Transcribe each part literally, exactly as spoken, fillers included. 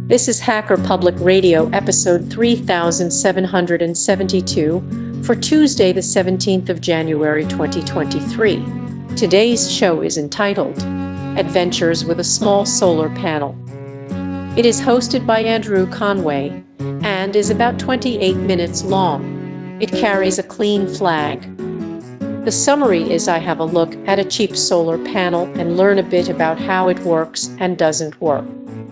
This is Hacker Public Radio episode three thousand seven hundred seventy-two for Tuesday the seventeenth of January twenty twenty-three. Today's show is entitled Adventures with a Small Solar Panel. It is hosted by Andrew Conway and is about twenty-eight minutes long. It carries a clean flag. The summary is I have a look at a cheap solar panel and learn a bit about how it works and doesn't work.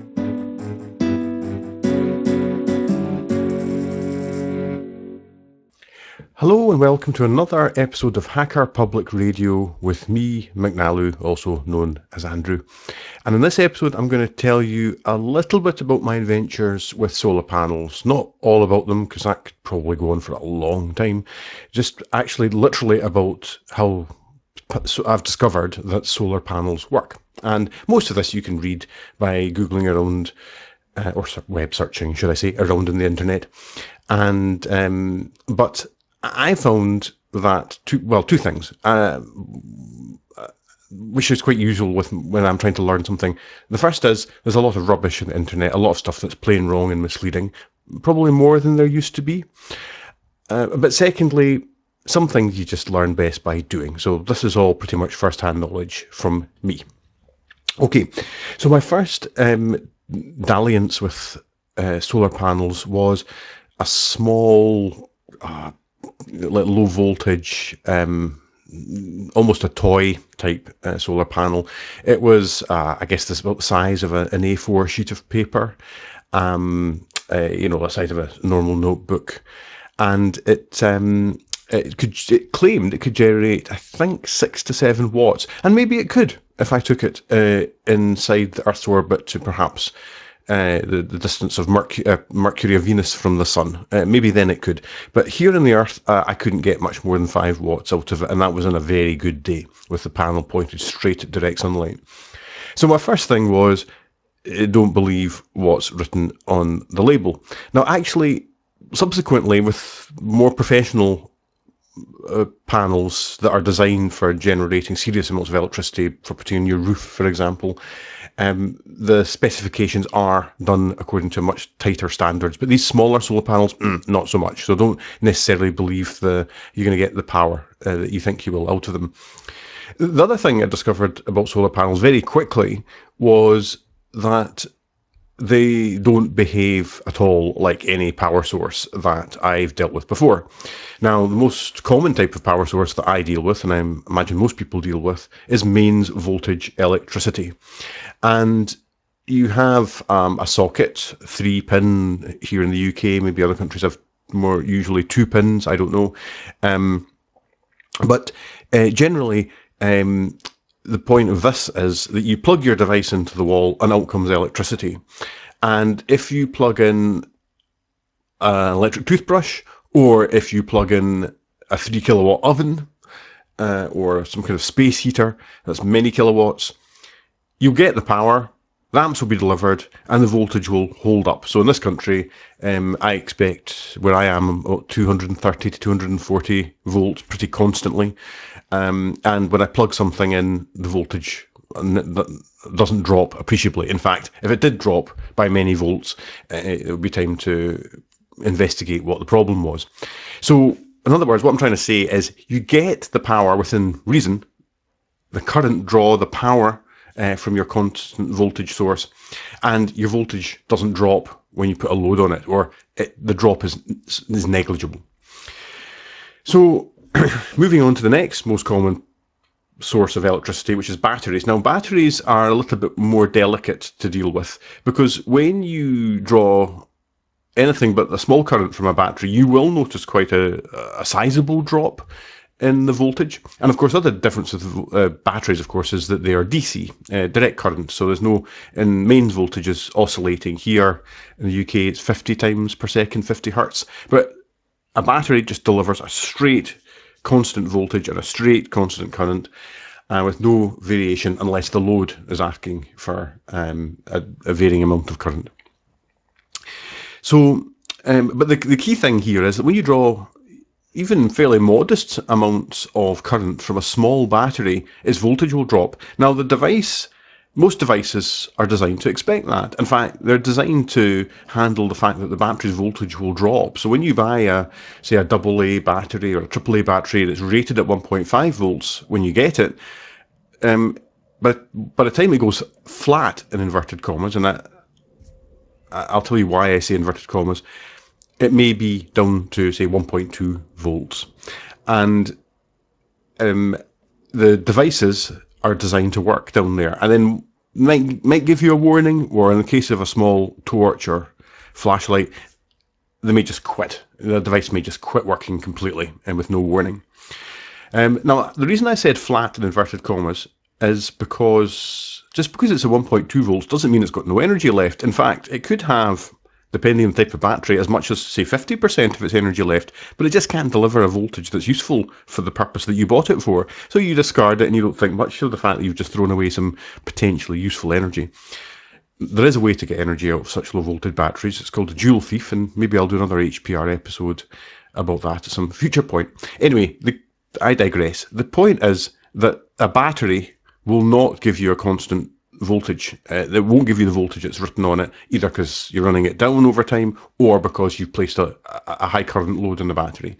Hello and welcome to another episode of Hacker Public Radio with me, McNallu, also known as Andrew. And in this episode, I'm going to tell you a little bit about my adventures with solar panels. Not all about them, because that could probably go on for a long time. Just actually literally about how I've discovered that solar panels work. And most of this you can read by Googling around, uh, or web searching, should I say, around on the internet. And, um, but I found that, two, well, two things, uh, which is quite usual with when I'm trying to learn something. The first is there's a lot of rubbish on the internet, a lot of stuff that's plain wrong and misleading, probably more than there used to be. Uh, but secondly, some things you just learn best by doing. So this is all pretty much first-hand knowledge from me. Okay, so my first um, dalliance with uh, solar panels was a small, uh, low voltage, um, almost a toy type uh, solar panel. It was, uh, I guess, this about the size of a, an A four sheet of paper, um, uh, you know, the size of a normal notebook, and it um, it could it claimed it could generate, I think, six to seven watts, and maybe it could if I took it uh, inside the Earth's orbit to perhaps. Uh, the, the distance of Mercury, uh, Mercury or Venus from the Sun. Uh, maybe then it could. But here on the Earth, uh, I couldn't get much more than five watts out of it, and that was on a very good day, with the panel pointed straight at direct sunlight. So my first thing was, uh, don't believe what's written on the label. Now, actually, subsequently, with more professional uh, panels that are designed for generating serious amounts of electricity, for putting on your roof, for example, Um, the specifications are done according to much tighter standards, but these smaller solar panels, mm, not so much. So don't necessarily believe the you're going to get the power uh, that you think you will out of them. The other thing I discovered about solar panels very quickly was that they don't behave at all like any power source that I've dealt with before. Now, the most common type of power source that I deal with, and I imagine most people deal with, is mains voltage electricity. And you have um, a socket, three pin here in the U K, maybe other countries have more, usually two pins, I don't know. Um, but uh, generally, um, the point of this is that you plug your device into the wall and out comes electricity. And if you plug in an electric toothbrush, or if you plug in a three kilowatt oven, uh, or some kind of space heater that's many kilowatts, you'll get the power, the amps will be delivered, and the voltage will hold up. So in this country, um, I expect, where I am, about two hundred thirty to two hundred forty volts pretty constantly. Um, and when I plug something in, the voltage doesn't drop appreciably. In fact, if it did drop by many volts, it would be time to investigate what the problem was. So, in other words, what I'm trying to say is you get the power within reason, the current draw, the power uh, from your constant voltage source, and your voltage doesn't drop when you put a load on it, or it, the drop is, is negligible. So, moving on to the next most common source of electricity, which is batteries. Now, batteries are a little bit more delicate to deal with, because when you draw anything but a small current from a battery, you will notice quite a, a sizable drop in the voltage. And of course, the other difference with uh, batteries, of course, is that they are D C, uh, direct current. So there's no, in mains voltage is oscillating. Here in the U K, it's fifty times per second, fifty hertz. But a battery just delivers a straight constant voltage and a straight constant current, uh, with no variation unless the load is asking for um, a, a varying amount of current. So, um, but the, the key thing here is that when you draw even fairly modest amounts of current from a small battery, its voltage will drop. Now, the device most devices are designed to expect that. In fact, they're designed to handle the fact that the battery's voltage will drop. So when you buy a, say, a double A battery or a triple A battery that's rated at one point five volts when you get it, um, but by the time it goes flat, in inverted commas, and I, I'll tell you why I say inverted commas, it may be down to, say, one point two volts. And um, the devices are designed to work down there, and then might might give you a warning, or in the case of a small torch or flashlight, they may just quit. The device may just quit working completely and with no warning. Um, now, the reason I said flat in inverted commas is because just because it's a one point two volts doesn't mean it's got no energy left. In fact, it could have, depending on the type of battery, as much as, say, fifty percent of its energy left, but it just can't deliver a voltage that's useful for the purpose that you bought it for. So you discard it and you don't think much of the fact that you've just thrown away some potentially useful energy. There is a way to get energy out of such low voltage batteries. It's called a joule thief, and maybe I'll do another H P R episode about that at some future point. Anyway, the, I digress. The point is that a battery will not give you a constant voltage. Uh, it won't give you the voltage that's written on it, either because you're running it down over time or because you've placed a, a high current load on the battery.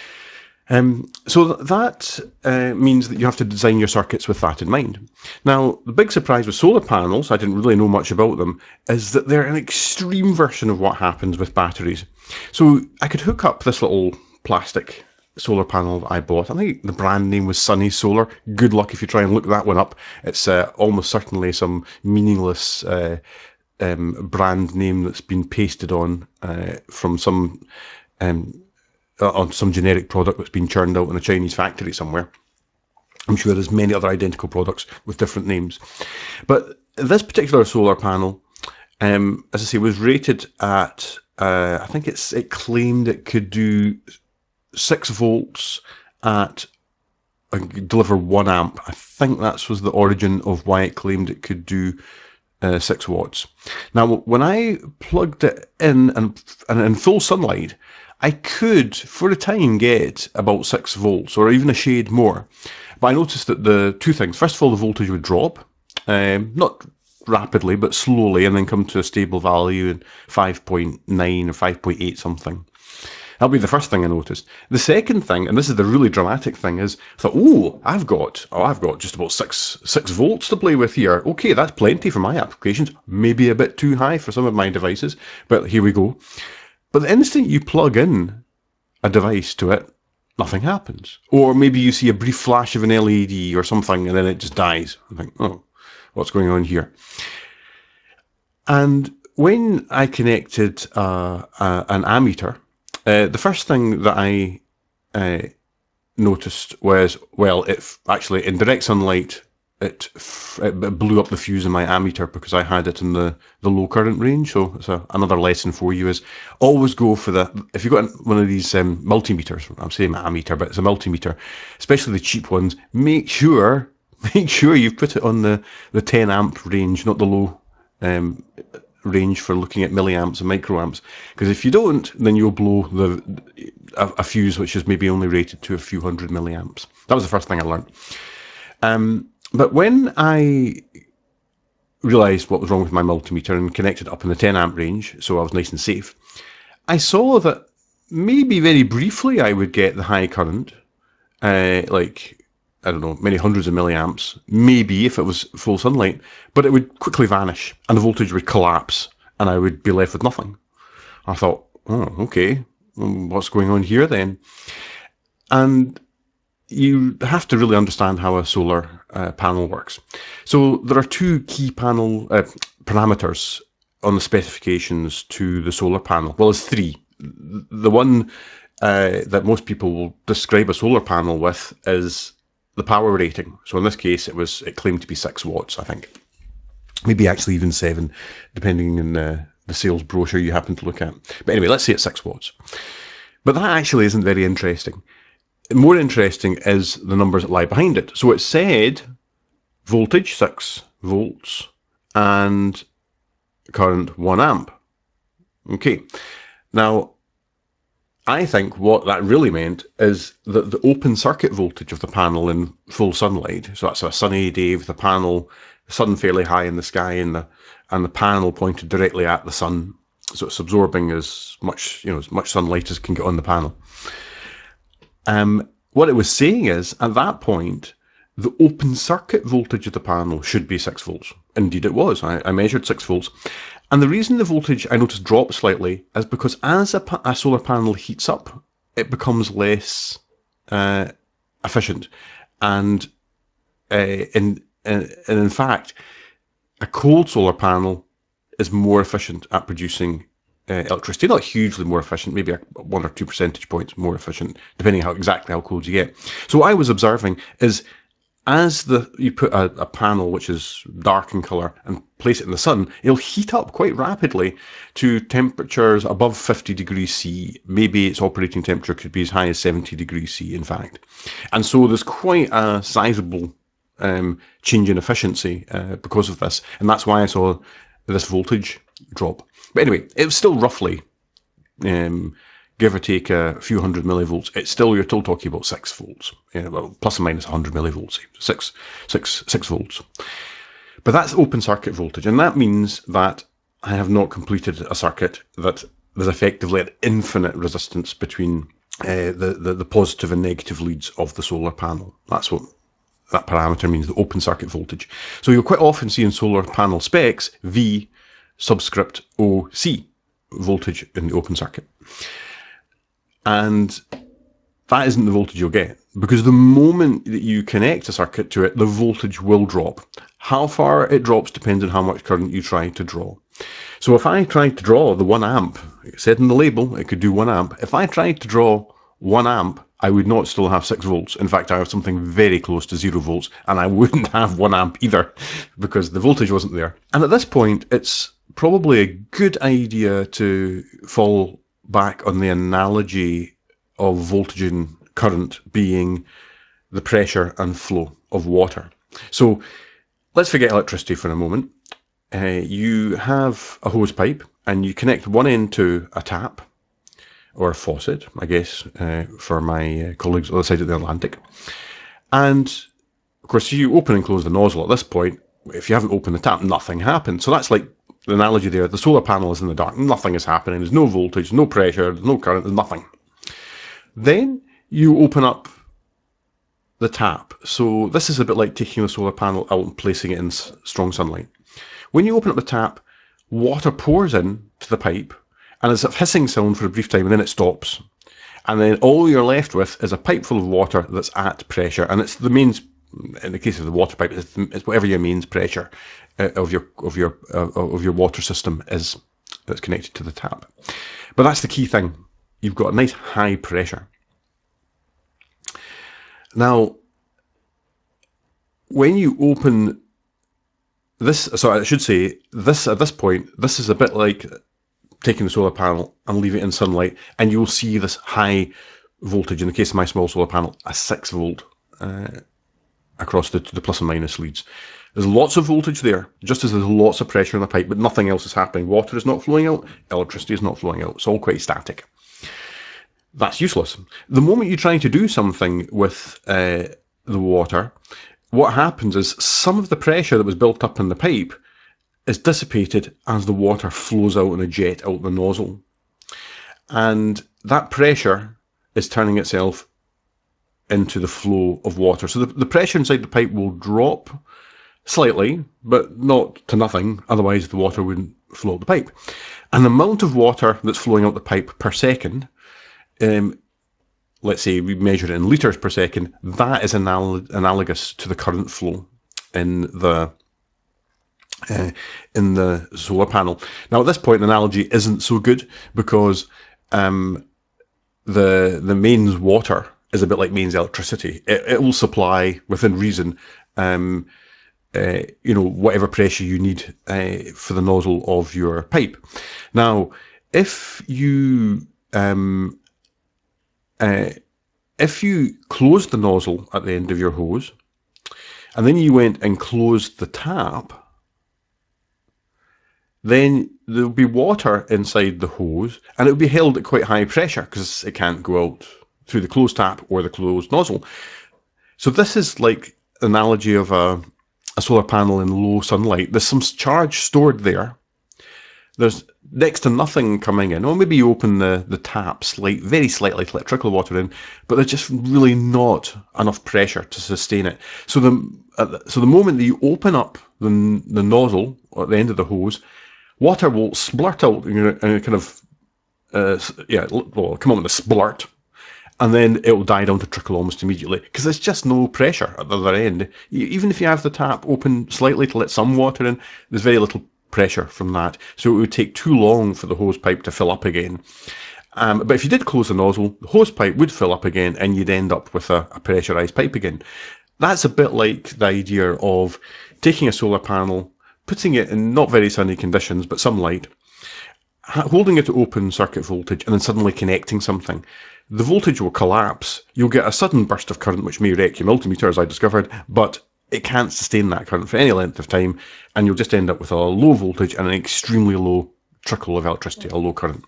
Um, so that uh, means that you have to design your circuits with that in mind. Now, the big surprise with solar panels, I didn't really know much about them, is that they're an extreme version of what happens with batteries. So I could hook up this little plastic solar panel that I bought. I think the brand name was Sunny Solar. Good luck if you try and look that one up. It's uh, almost certainly some meaningless uh, um, brand name that's been pasted on uh, from some um, uh, on some generic product that's been churned out in a Chinese factory somewhere. I'm sure there's many other identical products with different names. But this particular solar panel, um, as I say, was rated at, uh, I think it's it claimed it could do six volts at uh, deliver one amp. I think that was the origin of why it claimed it could do uh, six watts. Now, when I plugged it in and, and in full sunlight, I could, for a time, get about six volts or even a shade more. But I noticed that the two things: first of all, the voltage would drop, um, not rapidly, but slowly, and then come to a stable value in five point nine or five point eight something. That'll be the first thing I noticed. The second thing, and this is the really dramatic thing, is I thought, oh, I've got, oh, I've got just about six six volts to play with here. Okay, that's plenty for my applications. Maybe a bit too high for some of my devices, but here we go. But the instant you plug in a device to it, nothing happens. Or maybe you see a brief flash of an L E D or something, and then it just dies. I think, oh, what's going on here? And when I connected uh, uh, an ammeter, Uh, the first thing that I uh, noticed was, well, it f- actually, in direct sunlight, it, f- it blew up the fuse in my ammeter because I had it in the, the low current range. So it's a, another lesson for you is always go for the, if you've got one of these um, multimeters, I'm saying ammeter, but it's a multimeter, especially the cheap ones, make sure, make sure you've put it on the, the ten amp range, not the low um range for looking at milliamps and microamps, because if you don't, then you'll blow the a, a fuse which is maybe only rated to a few hundred milliamps. That was the first thing I learned. Um, but when I realised what was wrong with my multimeter and connected it up in the ten amp range, so I was nice and safe, I saw that maybe very briefly I would get the high current, uh, like, I don't know, many hundreds of milliamps, maybe if it was full sunlight, but it would quickly vanish and the voltage would collapse and I would be left with nothing. I thought, oh, okay, what's going on here then? And you have to really understand how a solar uh, panel works. So there are two key panel uh, parameters on the specifications to the solar panel. Well, there's three. The one uh, that most people will describe a solar panel with is the power rating. So in this case, it was it claimed to be six watts, I think. Maybe actually even seven, depending on the, the sales brochure you happen to look at. But anyway, let's say it's six watts. But that actually isn't very interesting. More interesting is the numbers that lie behind it. So it said voltage, six volts, and current, one amp. Okay. Now, I think what that really meant is that the open circuit voltage of the panel in full sunlight, so that's a sunny day with the panel the sun fairly high in the sky, and the and the panel pointed directly at the sun, so it's absorbing as much, you know, as much sunlight as can get on the panel. Um, what it was saying is, at that point, the open circuit voltage of the panel should be six volts. Indeed it was. I, I measured six volts. And the reason the voltage, I noticed, dropped slightly is because as a, a solar panel heats up, it becomes less uh, efficient. And, uh, in, in, and in fact, a cold solar panel is more efficient at producing uh, electricity. Not hugely more efficient, maybe a, one or two percentage points more efficient, depending how exactly how cold you get. So what I was observing is, as the you put a, a panel which is dark in colour and place it in the sun, it'll heat up quite rapidly to temperatures above fifty degrees C. Maybe its operating temperature could be as high as seventy degrees C, in fact. And so there's quite a sizable um, change in efficiency uh, because of this. And that's why I saw this voltage drop. But anyway, it was still roughly, um, give or take a few hundred millivolts. It's still, you're still talking about six volts, you know, well, plus or minus one hundred millivolts, six, six, six volts. But that's open circuit voltage, and that means that I have not completed a circuit that there's effectively an infinite resistance between uh, the, the the positive and negative leads of the solar panel. That's what that parameter means, the open circuit voltage. So you'll quite often see in solar panel specs V subscript O C, voltage in the open circuit. And that isn't the voltage you'll get, because the moment that you connect a circuit to it, the voltage will drop. How far it drops depends on how much current you try to draw. So if I tried to draw the one amp, it said in the label it could do one amp. If I tried to draw one amp, I would not still have six volts. In fact, I have something very close to zero volts, and I wouldn't have one amp either, because the voltage wasn't there. And at this point, it's probably a good idea to fall back on the analogy of voltage and current being the pressure and flow of water. So let's forget electricity for a moment. Uh, you have a hose pipe and you connect one end to a tap or a faucet, I guess, uh, for my uh, colleagues on the other side of the Atlantic. And of course, you open and close the nozzle. At this point, if you haven't opened the tap, nothing happens. So that's like the analogy there. The solar panel is in the dark. Nothing is happening. There's no voltage, no pressure, there's no current, there's nothing. Then you open up the tap. So this is a bit like taking the solar panel out and placing it in strong sunlight. When you open up the tap, water pours in to the pipe, and it's a hissing sound for a brief time, and then it stops. And then all you're left with is a pipe full of water that's at pressure, and it's the mains. In the case of the water pipe, it's, it's whatever your mains pressure uh, of your of your uh, of your water system is that's connected to the tap. But that's the key thing. You've got a nice high pressure. Now, when you open this, so I should say this at this point, this is a bit like taking the solar panel and leave it in sunlight, and you'll see this high voltage. In the case of my small solar panel, a six volt. Uh, across the, the plus and minus leads. There's lots of voltage there, just as there's lots of pressure in the pipe, but nothing else is happening. Water is not flowing out, electricity is not flowing out. It's all quite static. That's useless. The moment you try to do something with uh, the water, what happens is some of the pressure that was built up in the pipe is dissipated as the water flows out in a jet out the nozzle. And that pressure is turning itself into the flow of water. So the, the pressure inside the pipe will drop slightly, but not to nothing, otherwise the water wouldn't flow out the pipe. And the amount of water that's flowing out the pipe per second, um, let's say we measure it in litres per second, that is anal analogous to the current flow in the uh, in the solar panel. Now at this point the analogy isn't so good, because um, the the mains water is a bit like mains electricity. It, it will supply, within reason, um, uh, you know, whatever pressure you need uh, for the nozzle of your pipe. Now, if you um, uh, if you closed the nozzle at the end of your hose, and then you went and closed the tap, then there'll be water inside the hose, and it'll be held at quite high pressure because it can't go out through the closed tap or the closed nozzle. So this is like an analogy of a, a a solar panel in low sunlight, there's some charge stored there. There's next to nothing coming in. Or maybe you open the, the tap slight, very slightly to let trickle water in, but there's just really not enough pressure to sustain it. So the uh, so the moment that you open up the, the nozzle at the end of the hose, water will splurt out in a kind of, uh, yeah, well, come on with a splurt, and then it will die down to trickle almost immediately, because there's just no pressure at the other end. Even if you have the tap open slightly to let some water in, there's very little pressure from that. So it would take too long for the hose pipe to fill up again. Um, but if you did close the nozzle, the hose pipe would fill up again, and you'd end up with a, a pressurized pipe again. That's a bit like the idea of taking a solar panel, putting it in not very sunny conditions, but some light, holding it at open circuit voltage, and then suddenly connecting something. The voltage will collapse. You'll get a sudden burst of current, which may wreck your multimeter, as I discovered, but it can't sustain that current for any length of time, and you'll just end up with a low voltage and an extremely low trickle of electricity, a low current.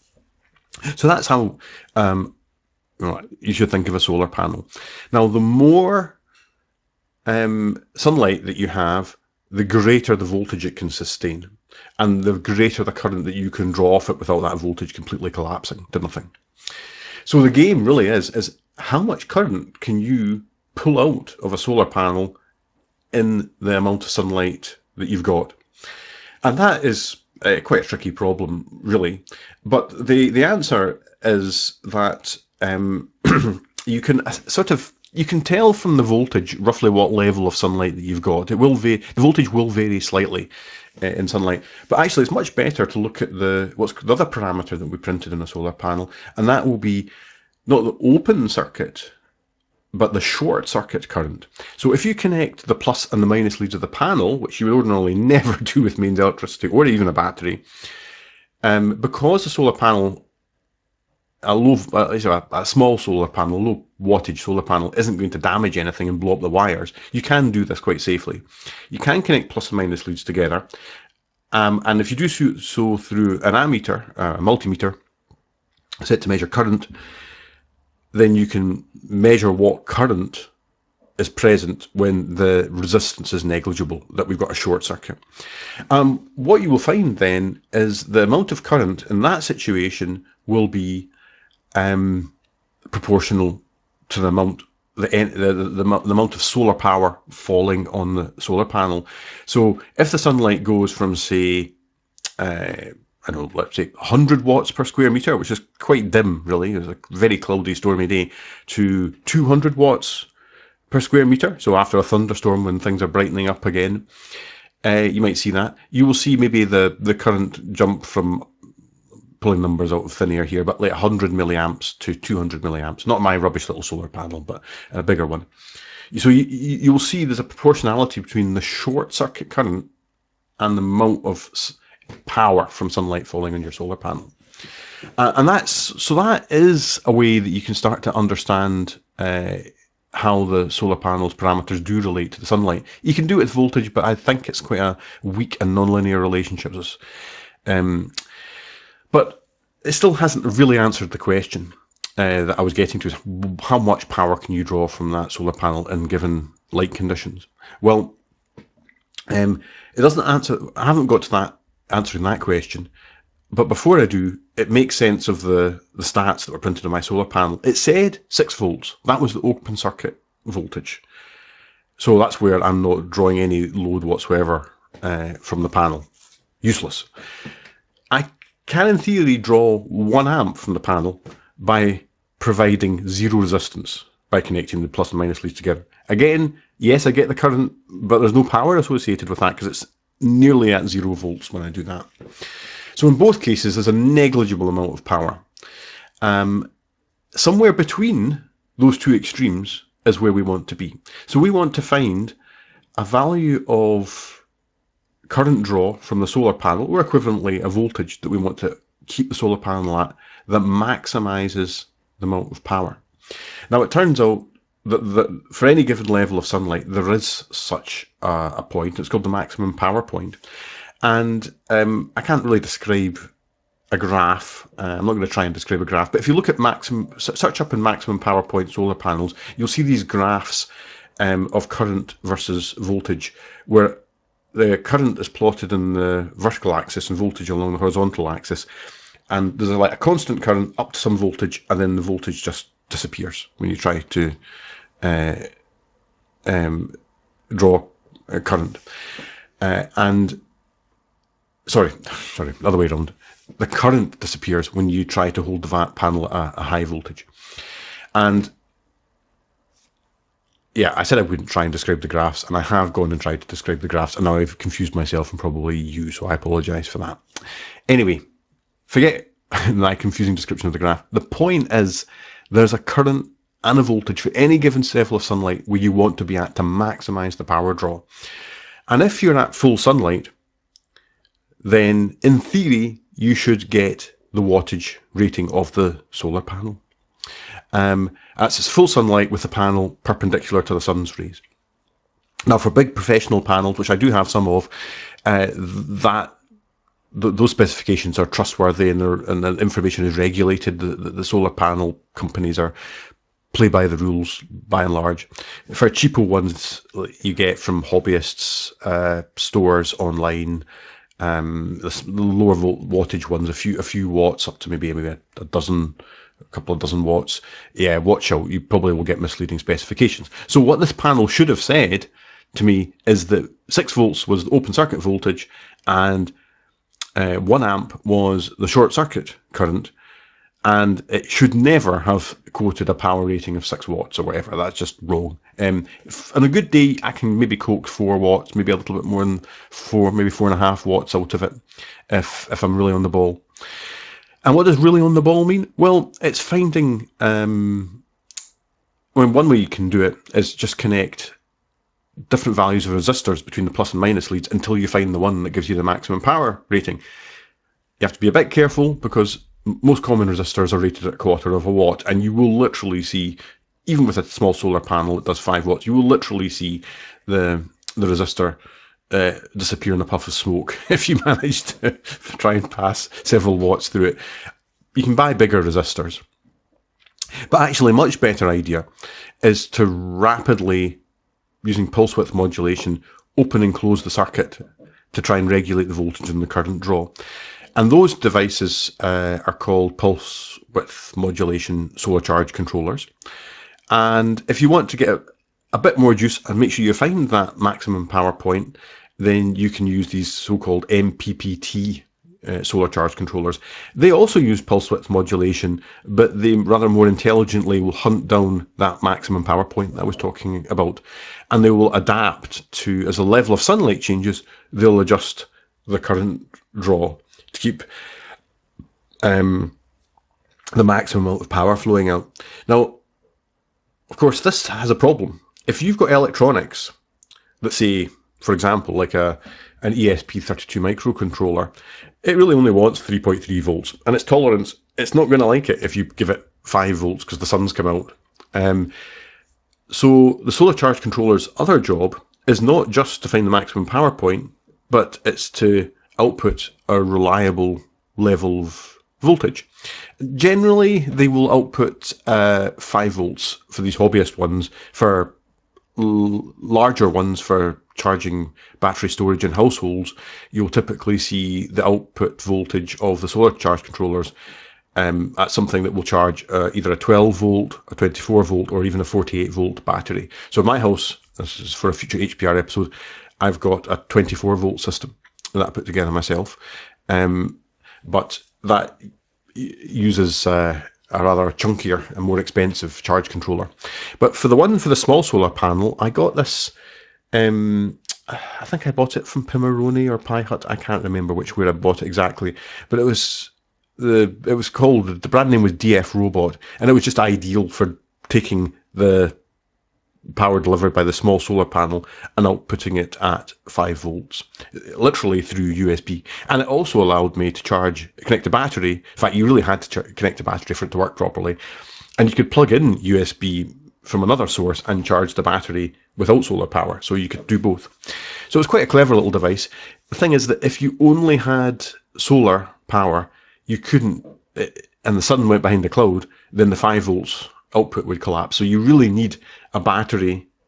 So that's how um, you should think of a solar panel. Now, the more um, sunlight that you have, the greater the voltage it can sustain, and the greater the current that you can draw off it without that voltage completely collapsing to nothing. So the game really is, is how much current can you pull out of a solar panel in the amount of sunlight that you've got? And that is uh, quite a tricky problem, really. But the, the answer is that um, you can sort of, you can tell from the voltage roughly what level of sunlight that you've got. It will vary, the voltage will vary slightly uh, in sunlight, but actually it's much better to look at the what's the other parameter that we printed in a solar panel, and that will be not the open circuit, but the short circuit current. So if you connect the plus and the minus leads of the panel, which you would ordinarily never do with mains electricity or even a battery, um, because the solar panel, a low, a, a small solar panel, low wattage solar panel, isn't going to damage anything and blow up the wires, you can do this quite safely. You can connect plus and minus leads together, um, and if you do so, so through an ammeter, uh, a multimeter, set to measure current, then you can measure what current is present when the resistance is negligible, that we've got a short circuit. Um, what you will find then is the amount of current in that situation will be um, proportional to the amount the, the, the, the, the amount of solar power falling on the solar panel. So if the sunlight goes from, say, uh, I don't know, let's say one hundred watts per square meter, which is quite dim, really. It's a very cloudy, stormy day, to two hundred watts per square meter. So after a thunderstorm, when things are brightening up again, uh, you might see that. You will see maybe the, the current jump from, pulling numbers out of thin air here, but like one hundred milliamps to two hundred milliamps. Not my rubbish little solar panel, but a bigger one. So you, you will see there's a proportionality between the short circuit current and the amount of power from sunlight falling on your solar panel. Uh, and that's, so that is a way that you can start to understand uh, how the solar panel's parameters do relate to the sunlight. You can do it with voltage, but I think it's quite a weak and nonlinear relationship. Um, but it still hasn't really answered the question uh, that I was getting to, how much power can you draw from that solar panel in given light conditions? Well, um, it doesn't answer, I haven't got to that answering that question, but before I do, it makes sense of the, the stats that were printed on my solar panel. It said six volts. That was the open circuit voltage. So that's where I'm not drawing any load whatsoever uh, from the panel. Useless. I can, in theory, draw one amp from the panel by providing zero resistance by connecting the plus and minus leads together. Again, yes, I get the current, but there's no power associated with that because it's nearly at zero volts when I do that. So in both cases, there's a negligible amount of power. Um, somewhere between those two extremes is where we want to be. So we want to find a value of current draw from the solar panel, or equivalently a voltage that we want to keep the solar panel at, that maximizes the amount of power. Now it turns out that, that for any given level of sunlight, there is such a, a point. It's called the maximum power point. And um, I can't really describe a graph. Uh, I'm not going to try and describe a graph, but if you look at maximum, search up in maximum power point solar panels, you'll see these graphs um, of current versus voltage, where the current is plotted in the vertical axis and voltage along the horizontal axis. And there's a, like a constant current up to some voltage, and then the voltage just disappears when you try to uh, um, draw a current. Uh, and sorry, sorry, other way around. The current disappears when you try to hold the V A T panel at a, a high voltage. And yeah, I said I wouldn't try and describe the graphs, and I have gone and tried to describe the graphs, and now I've confused myself and probably you, so I apologise for that. Anyway, forget my confusing description of the graph. The point is, there's a current and a voltage for any given level of sunlight where you want to be at to maximise the power draw. And if you're at full sunlight, then in theory, you should get the wattage rating of the solar panel. Um, that's its full sunlight with the panel perpendicular to the sun's rays. Now, for big professional panels, which I do have some of, uh, that th those specifications are trustworthy, and, and the information is regulated. The, the, the solar panel companies are play by the rules by and large. For cheaper ones you get from hobbyists, uh, stores online, um, the, the lower wattage ones, a few a few watts up to maybe maybe a, a dozen. A couple of dozen watts, yeah, watch out, you probably will get misleading specifications. So what this panel should have said to me is that six volts was the open circuit voltage, and uh, one amp was the short circuit current, and it should never have quoted a power rating of six watts or whatever. That's just wrong. Um, if, on a good day, I can maybe coax four watts, maybe a little bit more than four, maybe four and a half watts out of it, if if I'm really on the ball. And what does really on the ball mean? Well, it's finding, um, well, one way you can do it is just connect different values of resistors between the plus and minus leads until you find the one that gives you the maximum power rating. You have to be a bit careful because most common resistors are rated at a quarter of a watt, and you will literally see, even with a small solar panel that does five watts, you will literally see the, the resistor Uh, disappear in a puff of smoke if you manage to try and pass several watts through it. You can buy bigger resistors. But actually a much better idea is to rapidly, using pulse width modulation, open and close the circuit to try and regulate the voltage and the current draw. And those devices uh, are called pulse width modulation solar charge controllers. And if you want to get a, a bit more juice and make sure you find that maximum power point, then you can use these so-called M P P T uh, solar charge controllers. They also use pulse width modulation, but they rather more intelligently will hunt down that maximum power point that I was talking about, and they will adapt to, as the level of sunlight changes, they'll adjust the current draw to keep um, the maximum amount of power flowing out. Now, of course, this has a problem. If you've got electronics that say, for example, like a an E S P thirty-two microcontroller, it really only wants three point three volts, and its tolerance, it's not going to like it if you give it five volts because the sun's come out. Um, so the solar charge controller's other job is not just to find the maximum power point, but it's to output a reliable level of voltage. Generally, they will output uh, five volts for these hobbyist ones. For l larger ones, for charging battery storage in households, you'll typically see the output voltage of the solar charge controllers um, at something that will charge uh, either a twelve volt, a twenty-four volt, or even a forty-eight volt battery. So in my house, this is for a future H P R episode, I've got a twenty-four volt system that I put together myself, um, but that uses uh, a rather chunkier and more expensive charge controller. But for the one for the small solar panel, I got this, um, I think I bought it from Pimoroni or Pi Hut, I can't remember which where I bought it exactly, but it was the it was called, the brand name was D F Robot, and it was just ideal for taking the power delivered by the small solar panel and outputting it at five volts, literally through U S B. And it also allowed me to charge, connect a battery. In fact, you really had to connect a battery for it to work properly. And you could plug in U S B from another source and charge the battery without solar power. So you could do both. So it was quite a clever little device. The thing is that if you only had solar power, you couldn't, and the sun went behind the cloud, then the five volts output would collapse. So you really need a battery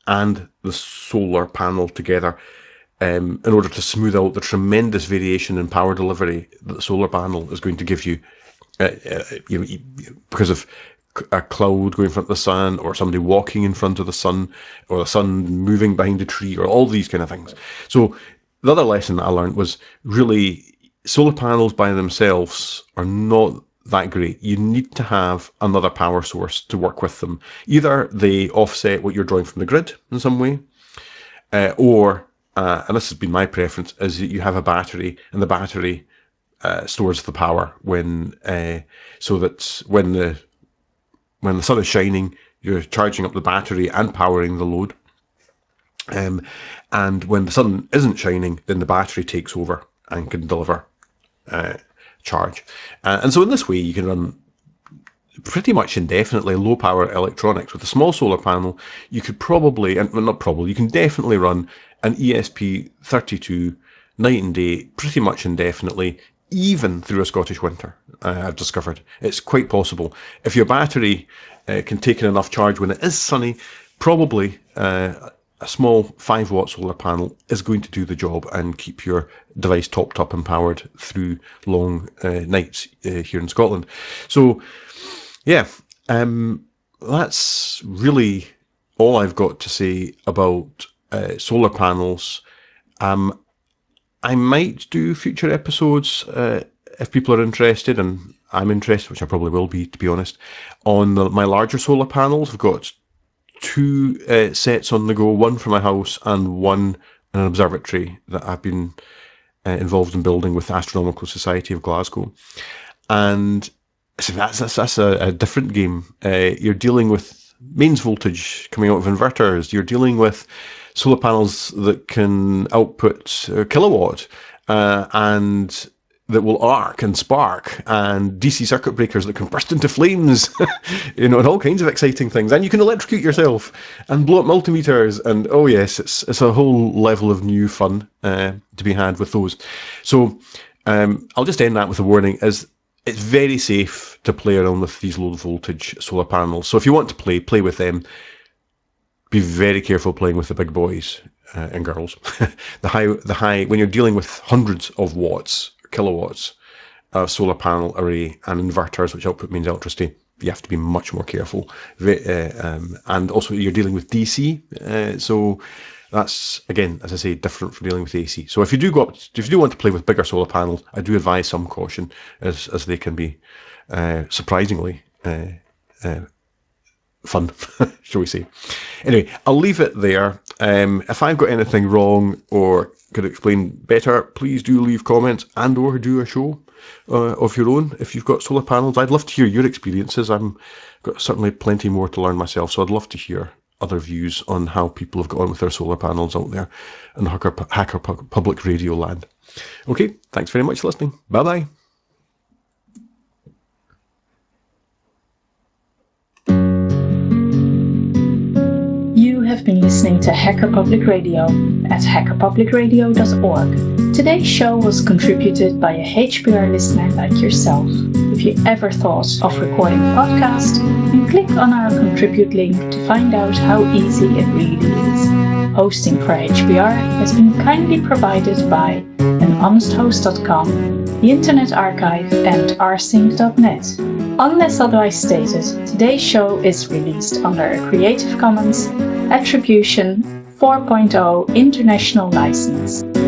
and the solar panel together um, in order to smooth out the tremendous variation in power delivery that the solar panel is going to give you, uh, uh, you know, because of a cloud going in front of the sun, or somebody walking in front of the sun, or the sun moving behind a tree, or all these kind of things. So the other lesson that I learned was really solar panels by themselves are not that great. You need to have another power source to work with them. Either they offset what you're drawing from the grid in some way, uh, or, uh, and this has been my preference, is that you have a battery, and the battery uh, stores the power when, uh, so that when the when the sun is shining, you're charging up the battery and powering the load. Um, and when the sun isn't shining, then the battery takes over and can deliver uh, charge. Uh, and so in this way, you can run pretty much indefinitely low power electronics. With a small solar panel, you could probably, and well, not probably, you can definitely run an E S P thirty-two night and day pretty much indefinitely, even through a Scottish winter. uh, I've discovered. It's quite possible. If your battery uh, can take in enough charge when it is sunny, probably uh, a small five watt solar panel is going to do the job and keep your device topped up and powered through long uh, nights uh, here in Scotland. So, yeah, um, that's really all I've got to say about uh, solar panels. Um, I might do future episodes uh, if people are interested, and I'm interested, which I probably will be, to be honest, on the, my larger solar panels. I've got two uh, sets on the go, one for my house and one in an observatory that I've been uh, involved in building with the Astronomical Society of Glasgow. And so that's, that's, that's a, a different game. Uh, you're dealing with mains voltage coming out of inverters. You're dealing with solar panels that can output a kilowatt uh, and that will arc and spark, and D C circuit breakers that can burst into flames, you know, and all kinds of exciting things. And you can electrocute yourself and blow up multimeters. And oh yes, it's it's a whole level of new fun uh, to be had with those. So um, I'll just end that with a warning: is it's very safe to play around with these low voltage solar panels. So if you want to play, play with them. Be very careful playing with the big boys uh, and girls. the high, the high. When you're dealing with hundreds of watts, kilowatts of solar panel array and inverters, which output means electricity, you have to be much more careful. Uh, um, and also, you're dealing with D C, uh, so that's again, as I say, different from dealing with A C. So if you do go up, if you do want to play with bigger solar panels, I do advise some caution, as as they can be uh, surprisingly. Uh, uh, fun, shall we say. Anyway, I'll leave it there. Um, if I've got anything wrong or could explain better, please do leave comments and or do a show uh, of your own if you've got solar panels. I'd love to hear your experiences. I'm got certainly plenty more to learn myself, so I'd love to hear other views on how people have got on with their solar panels out there in Hacker, Hacker Public Radio land. Okay, thanks very much for listening. Bye-bye. Have been listening to Hacker Public Radio at hacker public radio dot org. Today's show was contributed by a H P R listener like yourself. If you ever thought of recording a podcast, then click on our contribute link to find out how easy it really is. Hosting for H P R has been kindly provided by an honest host dot com, the Internet Archive, and r sync dot net. Unless otherwise stated, today's show is released under a Creative Commons Attribution four point oh International License.